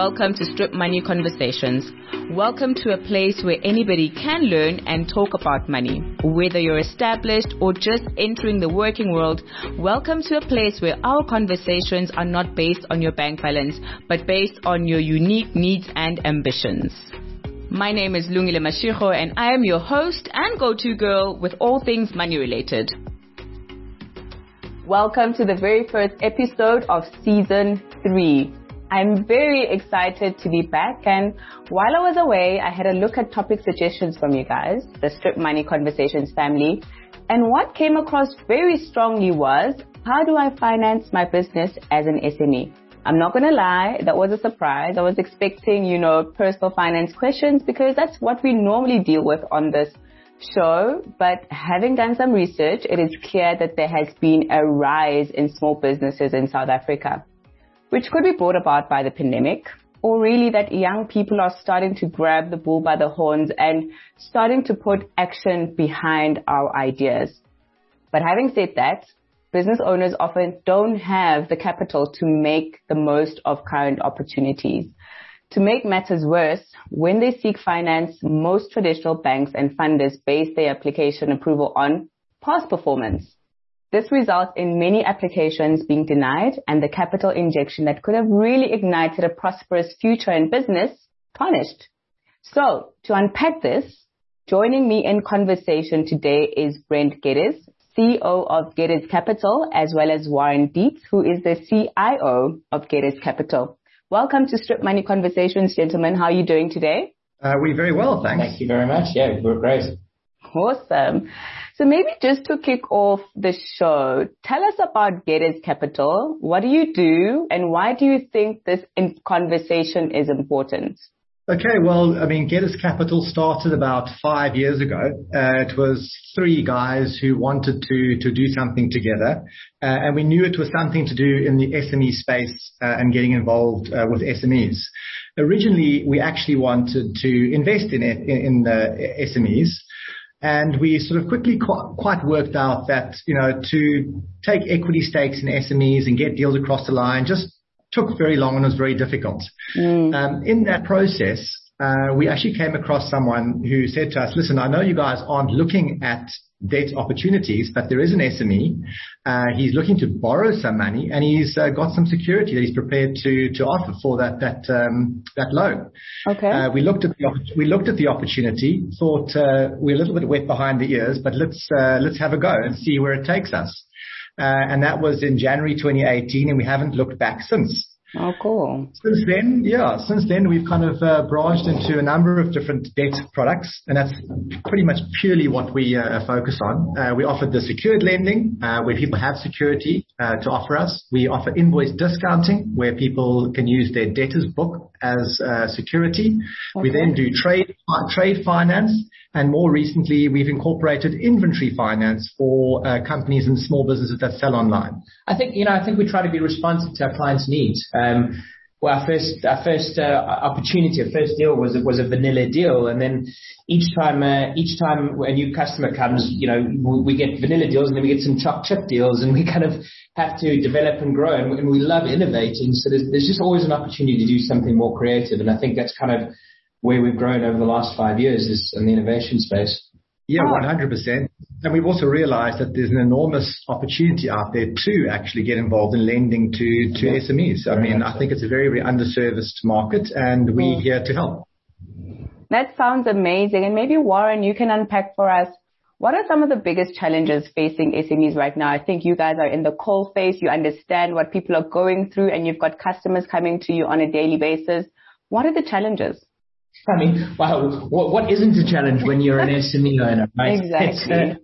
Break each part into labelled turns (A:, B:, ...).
A: welcome to Strip Money Conversations. Welcome to a place where anybody can learn and talk about money. Whether you're established or just entering the working world, welcome to a place where our conversations are not based on your bank balance, but based on your unique needs and ambitions. My name is Lungile Mashiko and I am your host and go-to girl with all things money related. Welcome to the very first episode of Season 3. I'm very excited to be back, and while I was away, I had a look at topic suggestions from you guys, the Strip Money Conversations family, and what came across very strongly was, how do I finance my business as an SME? I'm not going to lie, that was a surprise. I was expecting, personal finance questions because that's what we normally deal with on this show, but having done some research, it is clear that there has been a rise in small businesses in South Africa, which could be brought about by the pandemic, or really that young people are starting to grab the bull by the horns and starting to put action behind our ideas. But having said that, business owners often don't have the capital to make the most of current opportunities. To make matters worse, when they seek finance, most traditional banks and funders base their application approval on past performance. This results in many applications being denied and the capital injection that could have really ignited a prosperous future in business tarnished. So, to unpack this, joining me in conversation today is Brent Geddes, CEO of Geddes Capital, as well as Warren Dietz, who is the CIO of Geddes Capital. Welcome to Strip Money Conversations, gentlemen. How are you doing today?
B: We're very well, thanks.
C: Thank you very much. Yeah, we're great.
A: Awesome. So maybe just to kick off the show, tell us about Geddes Capital. What do you do and why do you think this conversation is important?
B: Okay, well, Geddes Capital started about 5 years ago. It was 3 guys who wanted to do something together. And we knew it was something to do in the SME space and getting involved with SMEs. Originally, we actually wanted to invest in SMEs. And we sort of quickly quite worked out that, to take equity stakes in SMEs and get deals across the line just took very long and was very difficult. In that process, we actually came across someone who said to us, listen, I know you guys aren't looking at debt opportunities, but there is an SME. He's looking to borrow some money and he's got some security that he's prepared to offer for that loan.
A: Okay.
B: We looked at the opportunity, thought we're a little bit wet behind the ears, but let's have a go and see where it takes us. And that was in January 2018, and we haven't looked back since.
A: Oh, cool.
B: Since then we've kind of branched into a number of different debt products, and that's pretty much purely what we focus on. We offer the secured lending, where people have security to offer us. We offer invoice discounting, where people can use their debtor's book as security. Okay. We then do trade finance, and more recently we've incorporated inventory finance for companies and small businesses that sell online.
C: I think we try to be responsive to our clients' needs. Well, our first opportunity, our first deal was a vanilla deal, and then each time a new customer comes, we get vanilla deals, and then we get some choc chip deals, and we kind of have to develop and grow, and we love innovating. So there's just always an opportunity to do something more creative, and I think that's kind of where we've grown over the last 5 years is in the innovation space.
B: Yeah, 100%. And we've also realized that there's an enormous opportunity out there to actually get involved in lending to SMEs. I think it's a very, very underserviced market, and we're here to help.
A: That sounds amazing. And maybe, Warren, you can unpack for us, what are some of the biggest challenges facing SMEs right now? I think you guys are in the coal face. You understand what people are going through, and you've got customers coming to you on a daily basis. What are the challenges?
C: Wow, what isn't a challenge when you're an SME owner, right?
A: Exactly.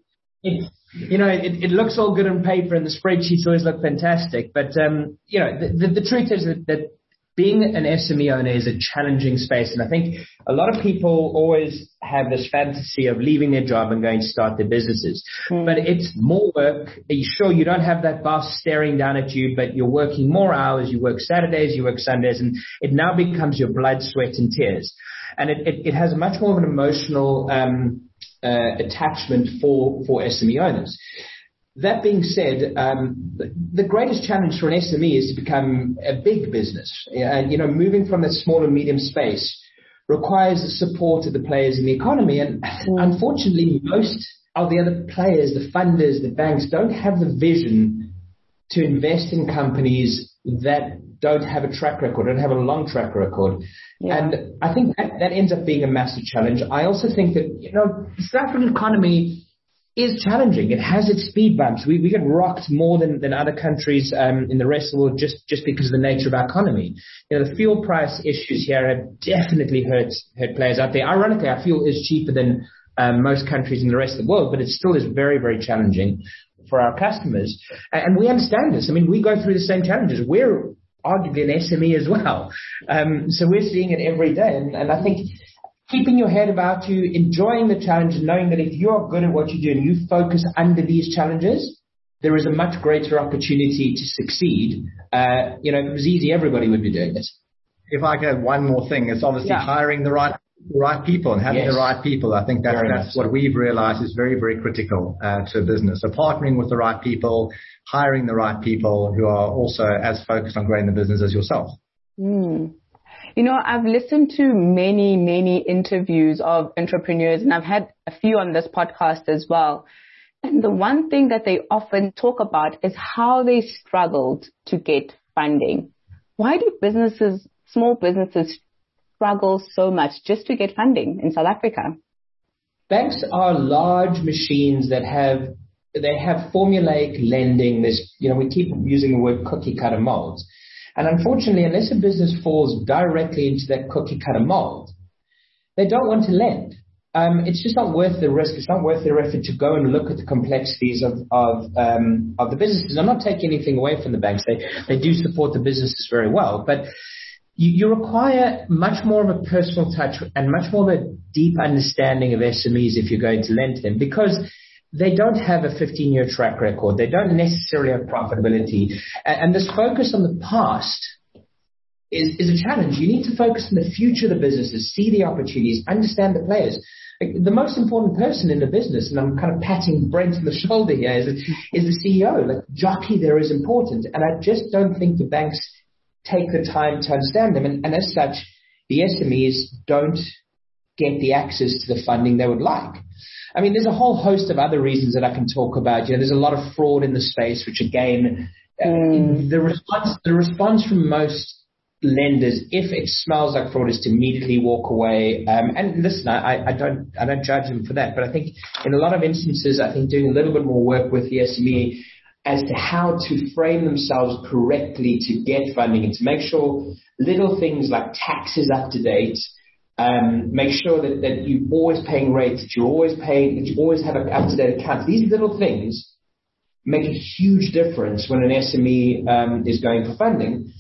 C: It looks all good on paper and the spreadsheets always look fantastic. But, the truth is that being an SME owner is a challenging space. And I think a lot of people always have this fantasy of leaving their job and going to start their businesses. But it's more work. Sure, you don't have that boss staring down at you, but you're working more hours. You work Saturdays, you work Sundays, and it now becomes your blood, sweat, and tears. And it has much more of an emotional attachment for SME owners. That being said, the greatest challenge for an SME is to become a big business. And, moving from that small and medium space requires the support of the players in the economy. And unfortunately, most of the other players, the funders, the banks, don't have the vision to invest in companies that don't have a track record, don't have a long track record. Yeah. And I think that ends up being a massive challenge. I also think that, the South African economy is challenging. It has its speed bumps. We get rocked more than other countries in the rest of the world just because of the nature of our economy. The fuel price issues here have definitely hurt players out there. Ironically, our fuel is cheaper than most countries in the rest of the world, but it still is very, very challenging for our customers. And we understand this. I mean, we go through the same challenges. We're arguably an SME as well. So we're seeing it every day. And I think keeping your head about you, enjoying the challenge, and knowing that if you are good at what you do and you focus under these challenges, there is a much greater opportunity to succeed. If it was easy, everybody would be doing it. If I could add one more thing, it's obviously hiring the right people and having the right people. I think that's what we've realized is very, very critical to a business. So partnering with the right people, hiring the right people who are also as focused on growing the business as yourself.
A: I've listened to many, many interviews of entrepreneurs, and I've had a few on this podcast as well. And the one thing that they often talk about is how they struggled to get funding. Why do small businesses struggle so much just to get funding in South Africa?
C: Banks are large machines that have formulaic lending. We keep using the word cookie cutter molds. And unfortunately, unless a business falls directly into that cookie cutter mold, they don't want to lend. It's just not worth the risk. It's not worth their effort to go and look at the complexities of the businesses. I'm not taking anything away from the banks. They do support the businesses very well, but you require much more of a personal touch and much more of a deep understanding of SMEs if you're going to lend to them, because they don't have a 15-year track record. They don't necessarily have profitability. And this focus on the past is a challenge. You need to focus on the future of the businesses, see the opportunities, understand the players. The most important person in the business, and I'm kind of patting Brent on the shoulder here, is the CEO. Jockey there is important. And I just don't think the banks take the time to understand them. And as such, the SMEs don't get the access to the funding they would like. I mean, there's a whole host of other reasons that I can talk about. There's a lot of fraud in the space, which again, the response from most lenders, if it smells like fraud, is to immediately walk away. And listen, I don't judge them for that, but I think in a lot of instances, I think doing a little bit more work with the SME as to how to frame themselves correctly to get funding and to make sure little things like tax is up to date. Make sure that you're always paying rates, that you always have an up-to-date account. These little things make a huge difference when an SME is going for funding.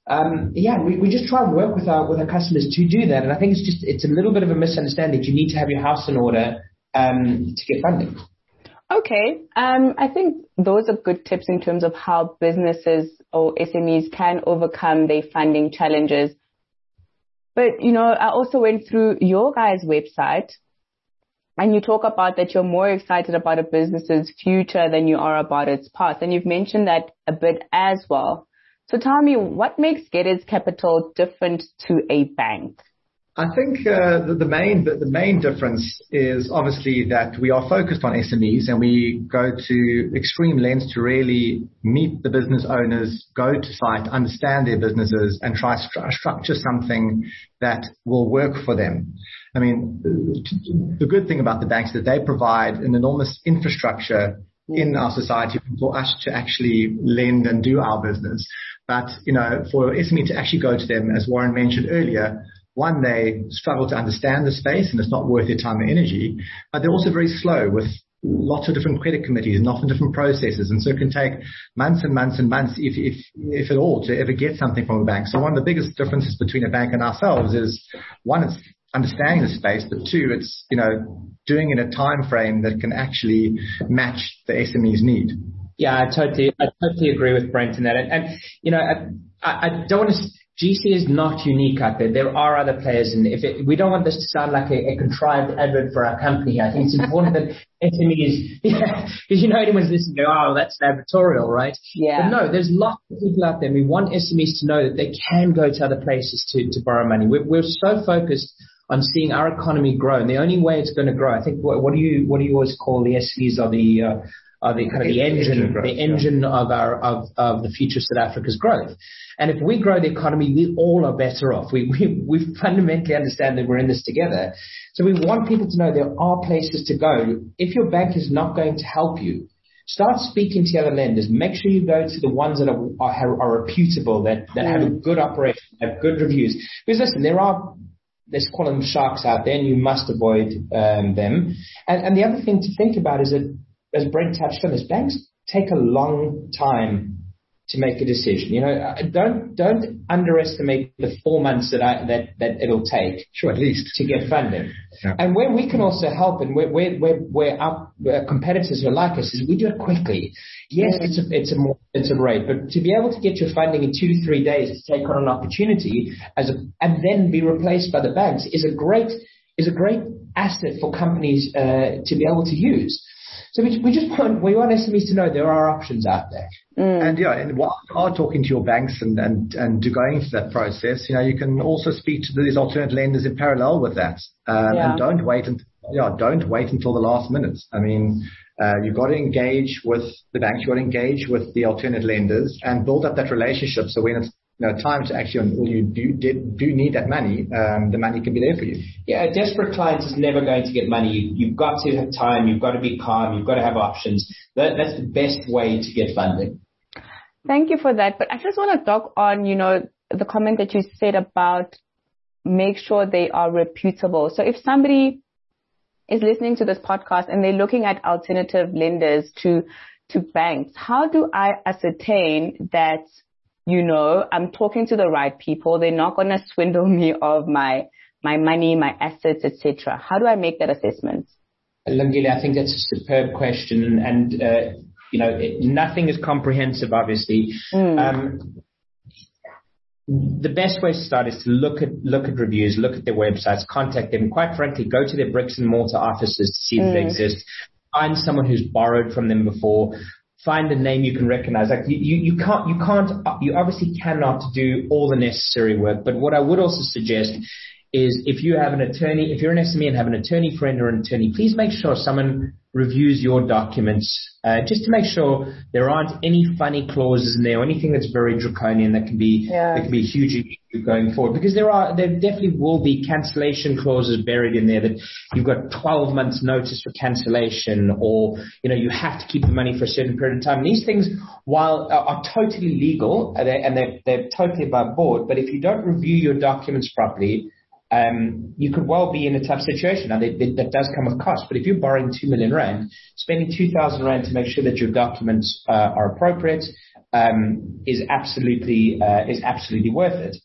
C: We just try and work with our customers to do that. And I think it's a little bit of a misunderstanding. You need to have your house in order to get funding.
A: Okay. I think those are good tips in terms of how businesses or SMEs can overcome their funding challenges. But, I also went through your guys' website, and you talk about that you're more excited about a business's future than you are about its past. And you've mentioned that a bit as well. So tell me, what makes GetIts Capital different to a bank?
B: I think the main difference is obviously that we are focused on SMEs, and we go to extreme lengths to really meet the business owners, go to site, understand their businesses, and try to structure something that will work for them. I mean, the good thing about the banks is that they provide an enormous infrastructure in our society for us to actually lend and do our business. But, for SME to actually go to them, as Warren mentioned earlier, one, they struggle to understand the space and it's not worth their time and energy, but they're also very slow with lots of different credit committees and often different processes. And so it can take months and months and months, if at all, to ever get something from a bank. So one of the biggest differences between a bank and ourselves is, one, it's understanding the space, but two, it's, doing in a time frame that can actually match the SME's need.
C: Yeah, I totally agree with Brent in that. And I don't want to, GC is not unique out there. There are other players, and we don't want this to sound like a contrived advert for our company. I think it's important that SMEs, yeah, because anyone's listening, go, oh, that's advertorial, right?
A: Yeah.
C: But no, there's lots of people out there. And we want SMEs to know that they can go to other places to borrow money. We're so focused on seeing our economy grow, and the only way it's going to grow, I think, what do you always call the SMEs are the kind of the engine of the future of South Africa's growth. And if we grow the economy, we all are better off. We fundamentally understand that we're in this together. So we want people to know there are places to go. If your bank is not going to help you, start speaking to other lenders. Make sure you go to the ones that are reputable, that have a good operation, have good reviews. Because listen, there are, let's call them sharks out there, and you must avoid them. And the other thing to think about is that, as Brent touched on, is banks take a long time to make a decision. Don't underestimate the 4 months that it'll take.
B: Sure, at least
C: to get funding.
B: Yeah.
C: And where we can also help, and where our competitors are like us, is we do it quickly. Yes, it's a rate, but to be able to get your funding in 2 to 3 days to take on an opportunity and then be replaced by the banks is a great asset for companies to be able to use. So we want SMEs to know there are options out there.
B: And while you are talking to your banks and to going through that process, you can also speak to these alternate lenders in parallel with that. And don't wait until the last minute. I mean, you've got to engage with the banks, you've got to engage with the alternate lenders and build up that relationship. So when it's time to actually, when you do need that money, the money can be there for you.
C: Yeah, a desperate client is never going to get money. You've got to have time. You've got to be calm. You've got to have options. That's the best way to get funding.
A: Thank you for that. But I just want to talk on, the comment that you said about make sure they are reputable. So if somebody is listening to this podcast and they're looking at alternative lenders to banks, how do I ascertain that I'm talking to the right people? They're not going to swindle me of my money, my assets, etc. How do I make that assessment?
C: Lungile, I think that's a superb question, and nothing is comprehensive, obviously. The best way to start is to look at reviews, look at their websites, contact them, and quite frankly, go to their bricks and mortar offices to see if they exist. Find someone who's borrowed from them before. Find a name you can recognize. Like you obviously cannot do all the necessary work. But what I would also suggest is if you have an attorney, if you're an SME and have an attorney friend or an attorney, please make sure someone reviews your documents just to make sure there aren't any funny clauses in there or anything that's very draconian that can be hugely going forward. Because there definitely will be cancellation clauses buried in there that you've got 12 months notice for cancellation, or you have to keep the money for a certain period of time. And these things, while are totally legal and they're totally above board, but if you don't review your documents properly, you could well be in a tough situation. Now, that does come with cost, but if you're borrowing 2 million rand, spending 2,000 rand to make sure that your documents are appropriate is absolutely worth it.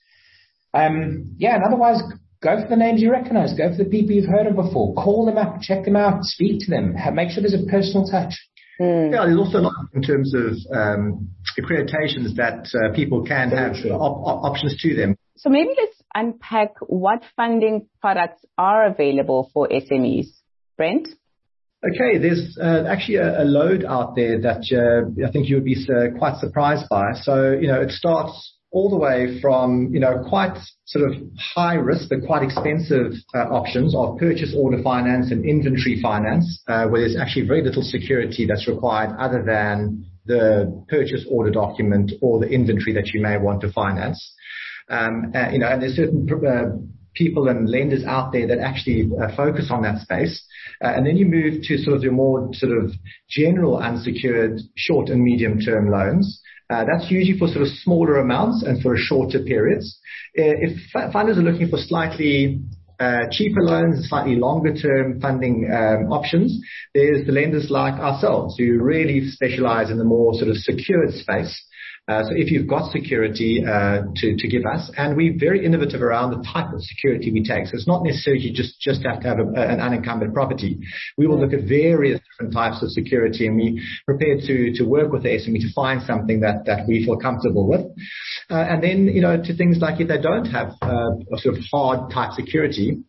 C: And otherwise, go for the names you recognize. Go for the people you've heard of before. Call them up, check them out, speak to them. Make sure there's a personal touch.
B: Yeah, there's also a lot in terms of accreditations that people can have options to them.
A: So maybe let's unpack what funding products are available for SMEs. Brent?
B: Okay, there's actually a load out there that I think you would be quite surprised by. So, it starts all the way from, quite sort of high risk but quite expensive options of purchase order finance and inventory finance, where there's actually very little security that's required other than the purchase order document or the inventory that you may want to finance. And there's certain people and lenders out there that actually focus on that space. And then you move to sort of your more sort of general unsecured short and medium term loans. That's usually for sort of smaller amounts and for shorter periods. If funders are looking for slightly cheaper loans and slightly longer term funding options, there's the lenders like ourselves who really specialize in the more sort of secured space. So if you've got security to give us, and we're very innovative around the type of security we take. So it's not necessarily just have to have an unencumbered property. We will look at various different types of security, and we're prepared to work with the SME to find something that we feel comfortable with. And then, to things like if they don't have a sort of hard type security,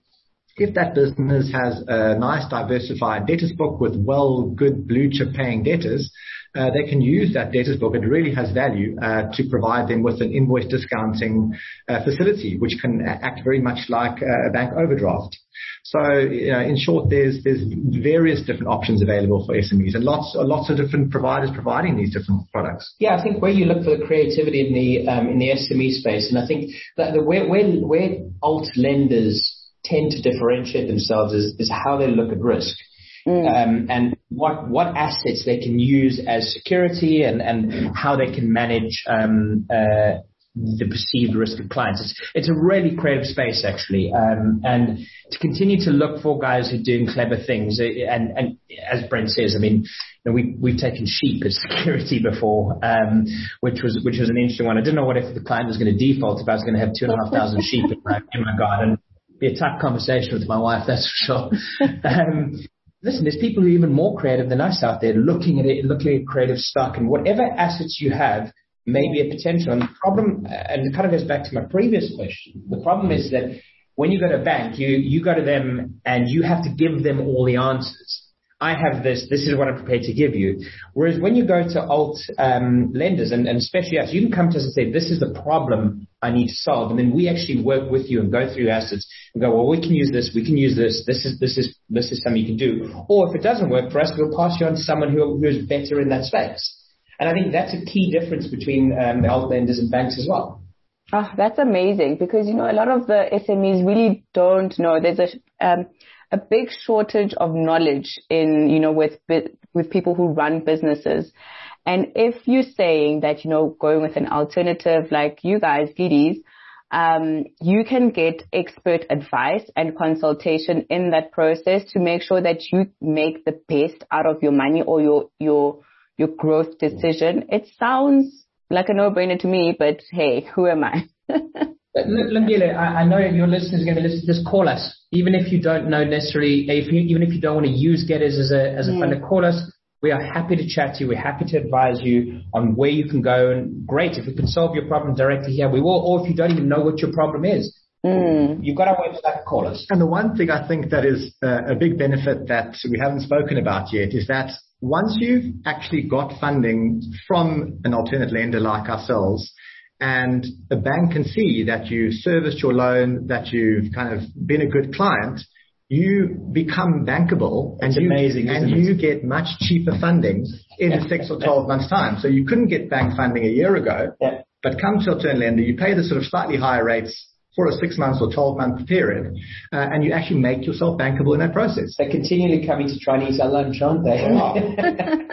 B: if that business has a nice diversified debtors book with good blue chip paying debtors, they can use that debtors book. It really has value to provide them with an invoice discounting facility, which can act very much like a bank overdraft. So, in short, there's various different options available for SMEs, and lots of different providers providing these different products.
C: Yeah, I think where you look for the creativity in the SME space, and I think that where alt lenders tend to differentiate themselves is how they look at risk. And what assets they can use as security and how they can manage the perceived risk of clients. It's a really creative space, actually, and to continue to look for guys who are doing clever things. And as Brent says, I mean, we've taken sheep as security before, which was an interesting one. I didn't know what if the client was going to default, if I was going to have 2,500 sheep in my garden. Be a tough conversation with my wife, that's for sure. Listen, there's people who are even more creative than us out there looking at creative stock, and whatever assets you have may be a potential. And the problem, and it kind of goes back to my previous question, the problem is that when you go to a bank, you go to them and you have to give them all the answers. I have this is what I'm prepared to give you. Whereas when you go to alt lenders, and especially us, you can come to us and say, this is the problem I need to solve. And then we actually work with you and go through your assets and go, well, we can use this, this is something you can do. Or if it doesn't work for us, we'll pass you on to someone who is better in that space. And I think that's a key difference between the alt lenders and banks as well.
A: Oh, that's amazing, because, a lot of the SMEs really don't know. There's a big shortage of knowledge in, with people who run businesses. And if you're saying that, going with an alternative like you guys, Giddies, you can get expert advice and consultation in that process to make sure that you make the best out of your money or your growth decision. It sounds like a no-brainer to me, but hey, who am I?
C: Lungile, I know your listeners are going to listen to this. Call us, even if you don't know necessarily, even if you don't want to use Getters as a funder, call us. We are happy to chat to you. We're happy to advise you on where you can go. And great, if we can solve your problem directly here, we will. Or if you don't even know what your problem is, you've got our website, call us.
B: And the one thing I think that is a big benefit that we haven't spoken about yet is that once you've actually got funding from an alternate lender like ourselves, and the bank can see that you serviced your loan, that you've kind of been a good client, you become bankable.
C: It's amazing,
B: you get much cheaper funding in 6 or 12 months' time. So you couldn't get bank funding a year ago, but come to alternate lender, you pay the sort of slightly higher rates for a 6 months or 12-month period, and you actually make yourself bankable in that process.
C: They're continually coming to try and eat our lunch, aren't they?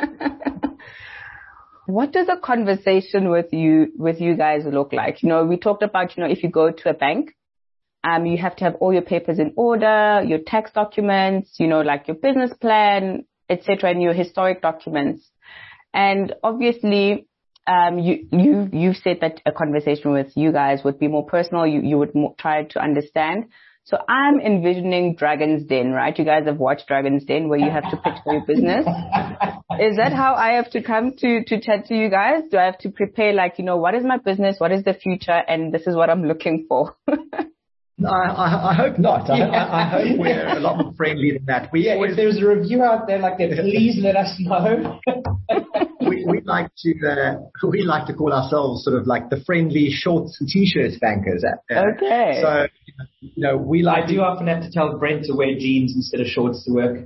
A: What does a conversation with you guys look like? We talked about, if you go to a bank, you have to have all your papers in order, your tax documents, like your business plan, etc., and your historic documents. And obviously, you've said that a conversation with you guys would be more personal. You would try to understand. So I'm envisioning Dragon's Den, right? You guys have watched Dragon's Den, where you have to pitch for your business. Is that how I have to come to chat to you guys? Do I have to prepare, what is my business? What is the future? And this is what I'm looking for.
B: No, I hope not. I hope we're a lot more friendly than that.
C: If there's a review out there like that, please let us know.
B: we like to call ourselves sort of like the friendly shorts and t-shirts bankers.
A: Okay.
B: So we like.
C: I do often have to tell Brent to wear jeans instead of shorts to work.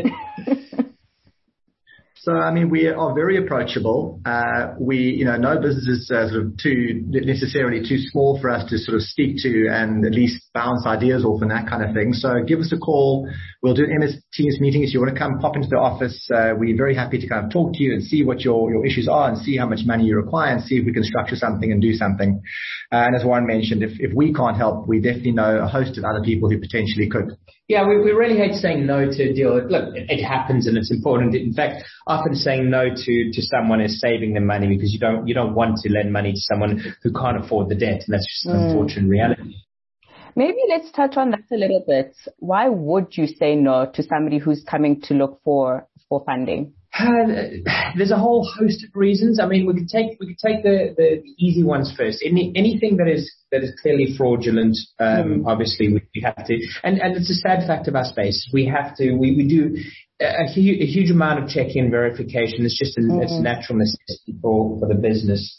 B: So, we are very approachable. No business is sort of necessarily too small for us to sort of speak to and at least bounce ideas off and that kind of thing. So give us a call. We'll do an MS Teams meeting. If you want to come pop into the office, we're very happy to kind of talk to you and see what your issues are and see how much money you require and see if we can structure something and do something. And as Warren mentioned, if we can't help, we definitely know a host of other people who potentially could.
C: Yeah, we really hate saying no to a deal. Look, it happens and it's important. In fact, often saying no to someone is saving them money, because you don't want to lend money to someone who can't afford the debt, and that's just an unfortunate reality.
A: Maybe let's touch on that a little bit. Why would you say no to somebody who's coming to look for funding?
C: There's a whole host of reasons. I mean, we could take the easy ones first. Anything that is clearly fraudulent, obviously we have to, and it's a sad fact of our space. We do a huge amount of check-in verification. It's just it's a natural necessity for the business.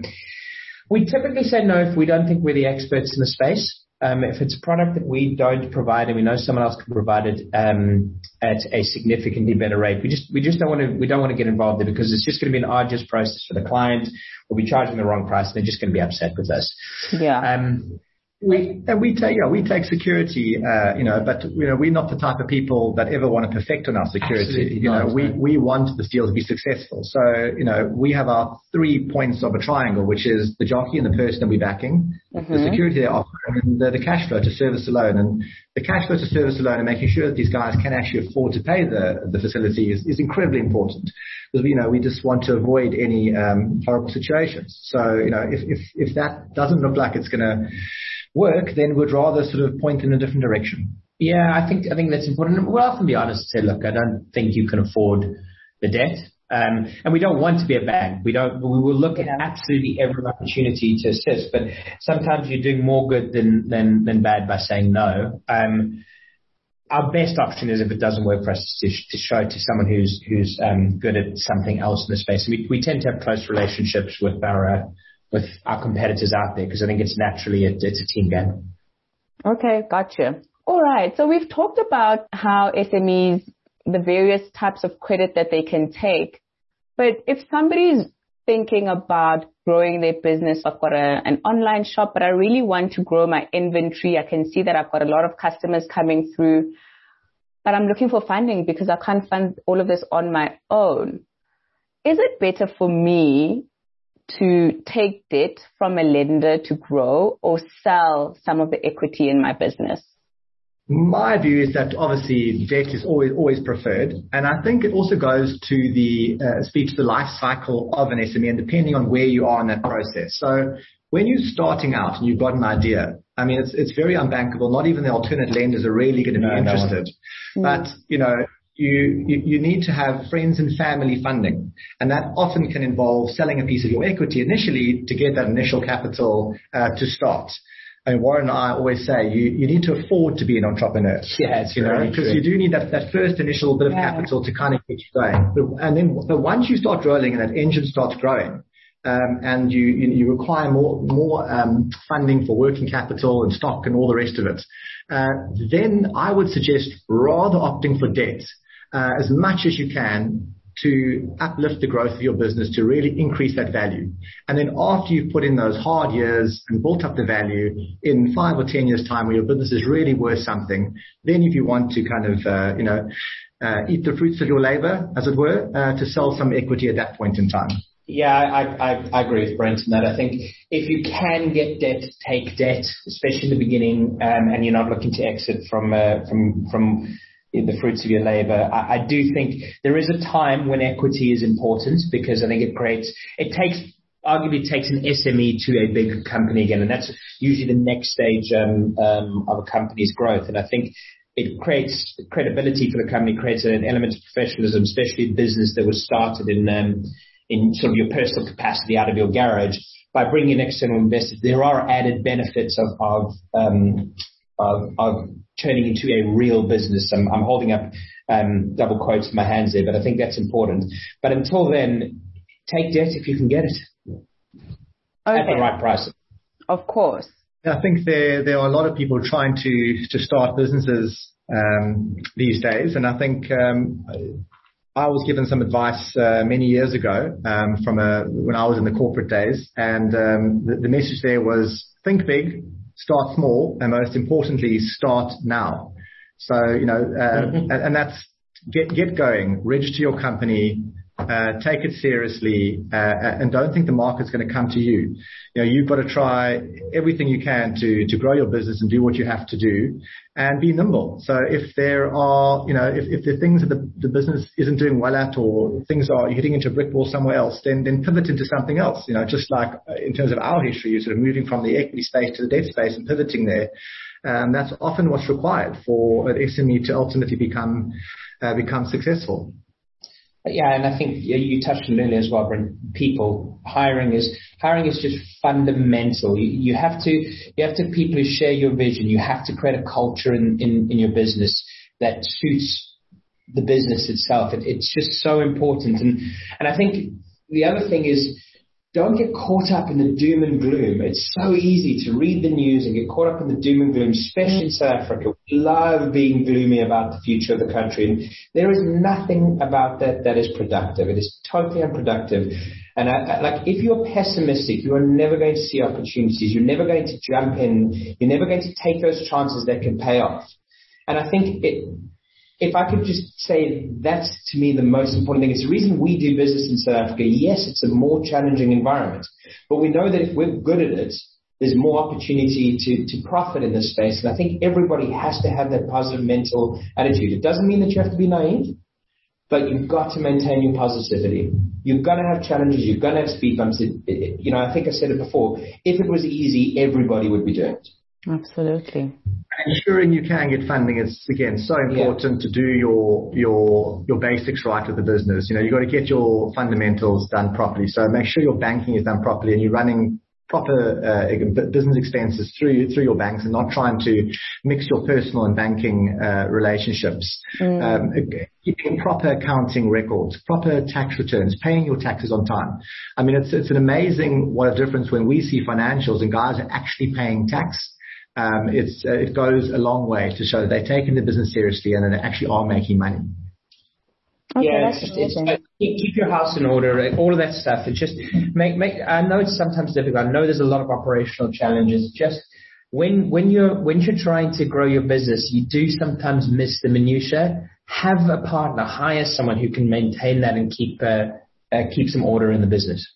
C: We typically say no if we don't think we're the experts in the space. If it's a product that we don't provide and we know someone else can provide it at a significantly better rate, we don't want to get involved there, because it's just going to be an arduous process for the client. We'll be charging the wrong price and they're just going to be upset with us.
A: Yeah.
B: We take security, but we're not the type of people that ever want to perfect on our security. We want this deal to be successful. So, we have our 3 points of a triangle, which is the jockey and the person that we're backing, the security they're offering, and the cash flow to service alone. And the cash flow to service alone and making sure that these guys can actually afford to pay the facility is incredibly important. Because we just want to avoid any horrible situations. So, if that doesn't look like it's going to work, then we'd rather sort of point in a different direction.
C: Yeah, I think that's important. We'll often be honest and say, look, I don't think you can afford the debt. And we don't want to be a bank. We will look at absolutely every opportunity to assist, but sometimes you're doing more good than bad by saying no. Our best option is, if it doesn't work for us, to show it to someone who's good at something else in the space. We tend to have close relationships with our competitors out there, because I think it's naturally it's a team game.
A: Okay, gotcha. All right. So we've talked about how SMEs, the various types of credit that they can take. But if somebody's thinking about growing their business, I've got an online shop, but I really want to grow my inventory. I can see that I've got a lot of customers coming through, but I'm looking for funding because I can't fund all of this on my own. Is it better for me to take debt from a lender to grow, or sell some of the equity in my business?
B: My view is that obviously debt is always preferred. And I think it also goes to speaks to the life cycle of an SME, and depending on where you are in that process. So when you're starting out and you've got an idea, I mean, it's very unbankable. Not even the alternate lenders are really going to be interested. But, you need to have friends and family funding. And that often can involve selling a piece of your equity initially to get that initial capital to start. And Warren and I always say you need to afford to be an entrepreneur.
C: Yeah, it's
B: because you do need that first initial bit of capital to kind of get you going. But once you start rolling and that engine starts growing, and you require more funding for working capital and stock and all the rest of it, then I would suggest rather opting for debt as much as you can to uplift the growth of your business, to really increase that value. And then after you've put in those hard years and built up the value, in 5 or 10 years' time, where your business is really worth something, then if you want to kind of, eat the fruits of your labor, as it were, to sell some equity at that point in time.
C: Yeah, I agree with Brent in that. I think if you can get debt, take debt, especially in the beginning, and you're not looking to exit from the fruits of your labor. I do think there is a time when equity is important, because I think it takes an SME to a big company again, and that's usually the next stage of a company's growth. And I think it creates credibility for the company, creates an element of professionalism, especially a business that was started in sort of your personal capacity out of your garage. By bringing in external investors, there are added benefits of turning into a real business. I'm holding up double quotes in my hands there, but I think that's important. But until then, take debt if you can get it at the right price.
A: Of course.
B: I think there are a lot of people trying to start businesses these days, and I think I was given some advice many years ago when I was in the corporate days, and the message there was think big, start small, and most importantly, start now. So, and that's get going, register your company, take it seriously, and don't think the market's going to come to you. You've got to try everything you can to grow your business and do what you have to do, and be nimble. So if there are, if the things that the business isn't doing well at, or things are hitting into a brick wall somewhere else, then pivot into something else. Just like in terms of our history, you're sort of moving from the equity space to the debt space and pivoting there. That's often what's required for an SME to ultimately become successful.
C: Yeah, and I think you touched on it earlier as well, Brent. People hiring is just fundamental. You have to have people who share your vision. You have to create a culture in your business that suits the business itself. It's just so important. And I think the other thing is, don't get caught up in the doom and gloom. It's so easy to read the news and get caught up in the doom and gloom, especially in South Africa. We love being gloomy about the future of the country. And there is nothing about that is productive. It is totally unproductive. And if you're pessimistic, you are never going to see opportunities. You're never going to jump in. You're never going to take those chances that can pay off. And I think if I could just say that's, to me, the most important thing. It's the reason we do business in South Africa. Yes, it's a more challenging environment, but we know that if we're good at it, there's more opportunity to profit in this space. And I think everybody has to have that positive mental attitude. It doesn't mean that you have to be naive, but you've got to maintain your positivity. You've got to have challenges. You've got to have speed bumps. I think I said it before. If it was easy, everybody would be doing it.
A: Absolutely.
B: Ensuring you can get funding is, again, so important to do your basics right with the business. You've got to get your fundamentals done properly. So make sure your banking is done properly and you're running proper business expenses through your banks and not trying to mix your personal and banking relationships. Keeping proper accounting records, proper tax returns, paying your taxes on time. I mean, it's an amazing what a difference when we see financials and guys are actually paying tax. It goes a long way to show that they're taking the business seriously and that they actually are making money.
A: Okay,
C: it's keep your house in order, all of that stuff. It just I know it's sometimes difficult. I know there's a lot of operational challenges. Just when you're trying to grow your business, you do sometimes miss the minutiae. Have a partner, hire someone who can maintain that and keep some order in the business.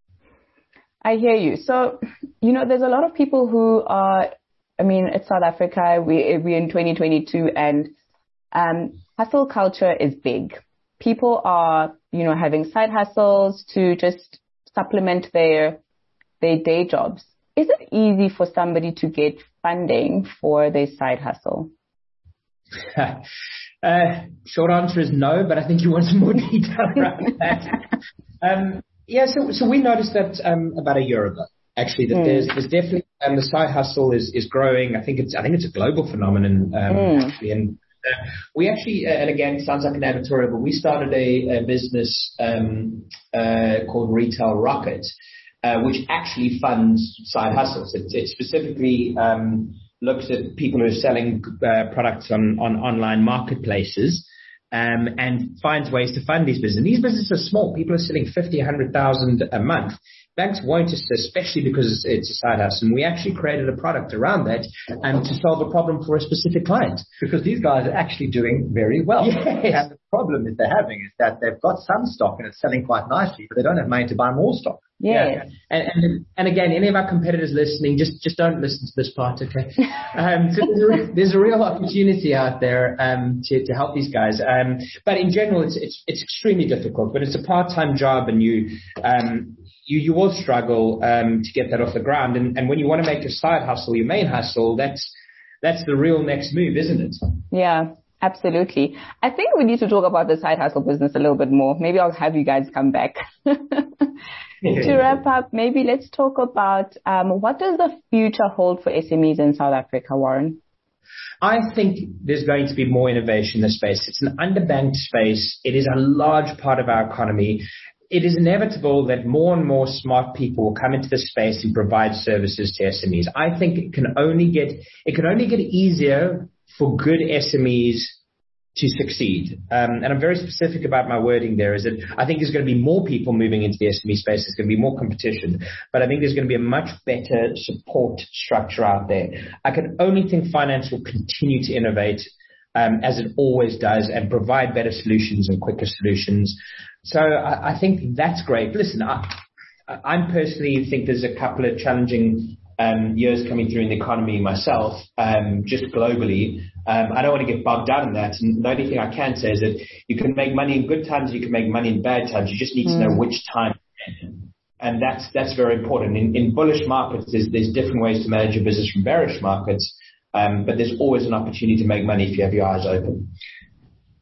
A: I hear you. So, there's a lot of people who are, it's South Africa, we're in 2022 and hustle culture is big. People are, having side hustles to just supplement their day jobs. Is it easy for somebody to get funding for their side hustle?
C: Short answer is no, but I think you want some more detail around that. So we noticed that about a year ago, actually, that there's definitely the side hustle is growing. I think it's a global phenomenon actually, and we actually, and again, it sounds like an editorial, but we started a business called Retail Rocket, which actually funds side hustles. It specifically looks at people who are selling products on online marketplaces. And finds ways to fund these businesses. And these businesses are small. People are selling 50, 100,000 a month. Banks won't assist, especially because it's a side hustle. And we actually created a product around that to solve a problem for a specific client.
B: Because these guys are actually doing very well.
C: Yes.
B: And the problem is they're having is that they've got some stock and it's selling quite nicely, but they don't have money to buy more stock.
A: Yeah.
C: And again, any of our competitors listening, just don't listen to this part, okay? So there's a real opportunity out there to help these guys. But in general, it's extremely difficult. But it's a part-time job, and you will struggle to get that off the ground. And when you want to make your side hustle your main hustle, that's the real next move, isn't it?
A: Yeah. Absolutely. I think we need to talk about the side hustle business a little bit more. Maybe I'll have you guys come back. To wrap up, maybe let's talk about what does the future hold for SMEs in South Africa, Warren?
C: I think there's going to be more innovation in this space. It's an underbanked space. It is a large part of our economy. It is inevitable that more and more smart people will come into this space and provide services to SMEs. I think it can only get easier for good SMEs to succeed. And I'm very specific about my wording there, is that I think there's going to be more people moving into the SME space. There's going to be more competition, but I think there's going to be a much better support structure out there. I can only think finance will continue to innovate as it always does and provide better solutions and quicker solutions. So I think that's great. Listen, I personally think there's a couple of challenging years coming through in the economy myself, just globally. I don't want to get bogged down in that. And the only thing I can say is that you can make money in good times, you can make money in bad times. You just need to know which time. And that's very important. In bullish markets, there's different ways to manage your business from bearish markets. But there's always an opportunity to make money if you have your eyes open.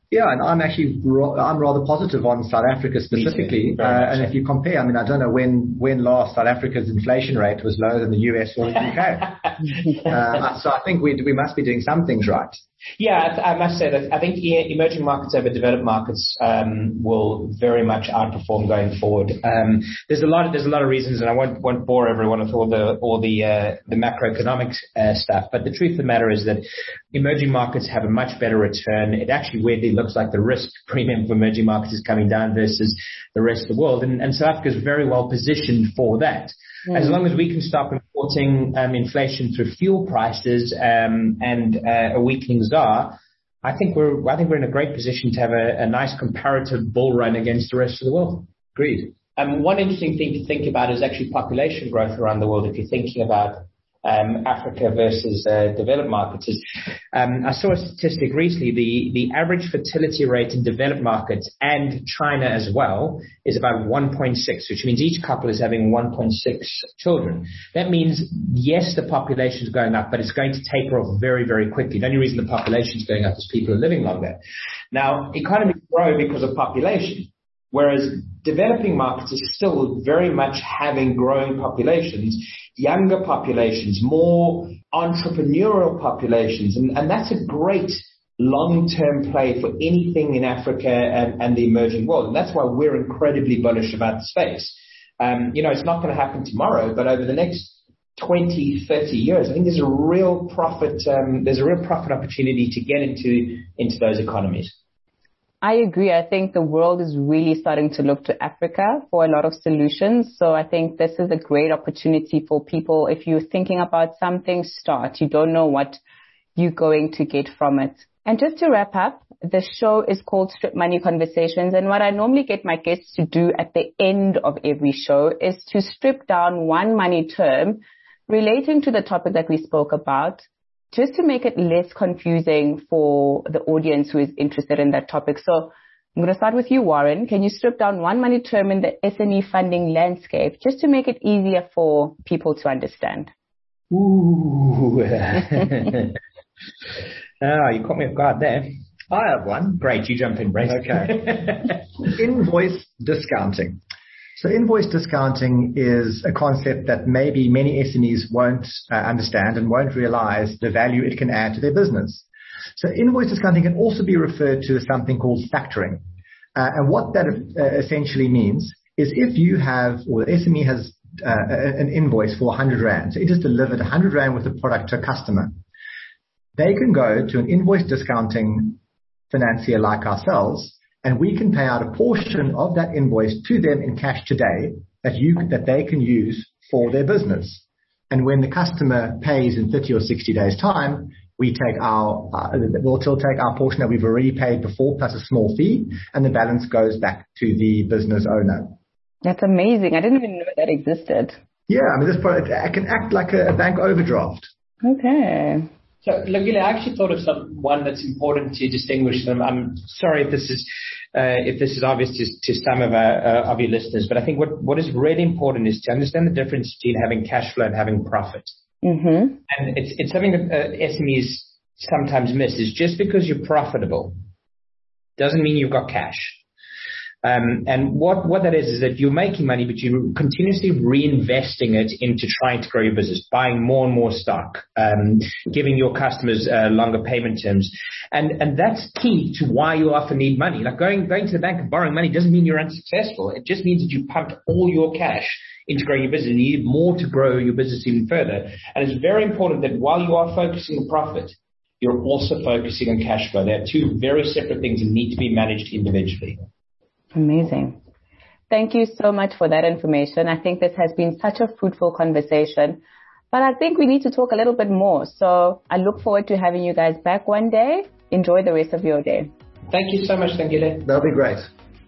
B: Yeah, and I'm rather positive on South Africa specifically. And if you compare, I don't know when last South Africa's inflation rate was lower than the US or the UK. So I think we must be doing some things right.
C: Yeah, I must say that I think emerging markets over developed markets will very much outperform going forward. There's a lot of reasons, and I won't bore everyone with all the macroeconomic stuff. But the truth of the matter is that emerging markets have a much better return. It actually weirdly looks like the risk premium for emerging markets is coming down versus the rest of the world, and South Africa is very well positioned for that. As long as we can stop importing inflation through fuel prices and a weakening ZAR, I think we're in a great position to have a nice comparative bull run against the rest of the world.
B: Agreed.
C: One interesting thing to think about is actually population growth around the world. If you're thinking about Africa versus developed markets, I saw a statistic recently. The average fertility rate in developed markets and China as well is about 1.6, which means each couple is having 1.6 children. That means, yes, the population is going up, but it's going to taper off very, very quickly. The only reason the population is going up is people are living longer. Now, economies grow because of population, whereas developing markets are still very much having growing populations, younger populations, more entrepreneurial populations. And that's a great long-term play for anything in Africa and the emerging world. And that's why we're incredibly bullish about the space. It's not going to happen tomorrow, but over the next 20, 30 years, I think there's a real profit opportunity to get into those economies.
A: I agree. I think the world is really starting to look to Africa for a lot of solutions. So I think this is a great opportunity for people. If you're thinking about something, start. You don't know what you're going to get from it. And just to wrap up, the show is called Strip Money Conversations. And what I normally get my guests to do at the end of every show is to strip down one money term relating to the topic that we spoke about, just to make it less confusing for the audience who is interested in that topic. So I'm going to start with you, Warren. Can you strip down one money term in the SME funding landscape just to make it easier for people to understand?
C: Ooh. You caught me off guard there.
B: I have one.
C: Great. You jump in, Brace.
B: Okay. Invoice discounting. So invoice discounting is a concept that maybe many SMEs won't understand and won't realize the value it can add to their business. So invoice discounting can also be referred to as something called factoring. And what that essentially means is if you have, or the SME has an invoice for 100 Rand, so it has delivered 100 Rand worth of product to a customer, they can go to an invoice discounting financier like ourselves, and we can pay out a portion of that invoice to them in cash today that they can use for their business. And when the customer pays in 30 or 60 days' time, we'll still take our portion that we've already paid before plus a small fee, and the balance goes back to the business owner.
A: That's amazing. I didn't even know that existed.
B: Yeah, this product can act like a bank overdraft.
A: Okay.
C: So, Lungile, I actually thought of one that's important to distinguish them. I'm sorry if this is obvious to some of your listeners, but I think what is really important is to understand the difference between having cash flow and having profit.
A: Mm-hmm.
C: And it's something that SMEs sometimes miss. Is just because you're profitable doesn't mean you've got cash. And what that is that you're making money, but you're continuously reinvesting it into trying to grow your business, buying more and more stock, giving your customers longer payment terms. And that's key to why you often need money. Like going to the bank and borrowing money doesn't mean you're unsuccessful. It just means that you pumped all your cash into growing your business. You need more to grow your business even further. And it's very important that while you are focusing on profit, you're also focusing on cash flow. They're two very separate things and need to be managed individually.
A: Amazing. Thank you so much for that information. I think this has been such a fruitful conversation, but I think we need to talk a little bit more. So I look forward to having you guys back one day. Enjoy the rest of your day.
C: Thank you so much, Lungile.
B: That'll be great.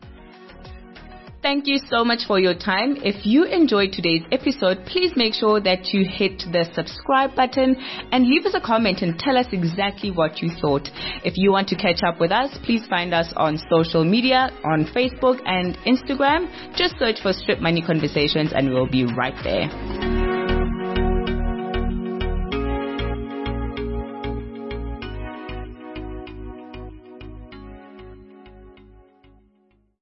A: Thank you so much for your time. If you enjoyed today's episode, please make sure that you hit the subscribe button and leave us a comment and tell us exactly what you thought. If you want to catch up with us, please find us on social media, on Facebook and Instagram. Just search for Strip Money Conversations and we'll be right there.